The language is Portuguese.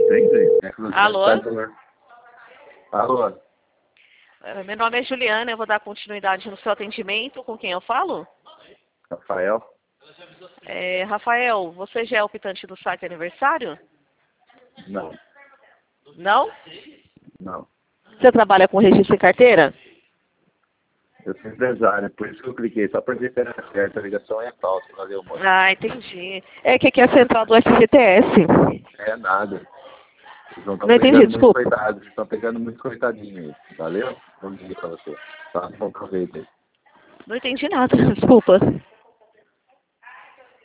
Entende? Alô? Alô? Meu nome é Juliana, eu vou dar continuidade no seu atendimento. Com quem eu falo? Rafael? Rafael, você já é optante do site aniversário? Não. Não? Não. Você trabalha com registro e carteira? Eu sou empresário, por isso que eu cliquei, só para ver se era certo, a ligação é falsa, valeu, moço. Ah, entendi. É que aqui é a central do FGTS. É nada. Eles não estão Não entendi, pegando muito desculpa. coitados, eles estão pegando muito coitadinho aí, valeu? Bom dia pra você. Tá, bom proveito aí. Não entendi nada, desculpa.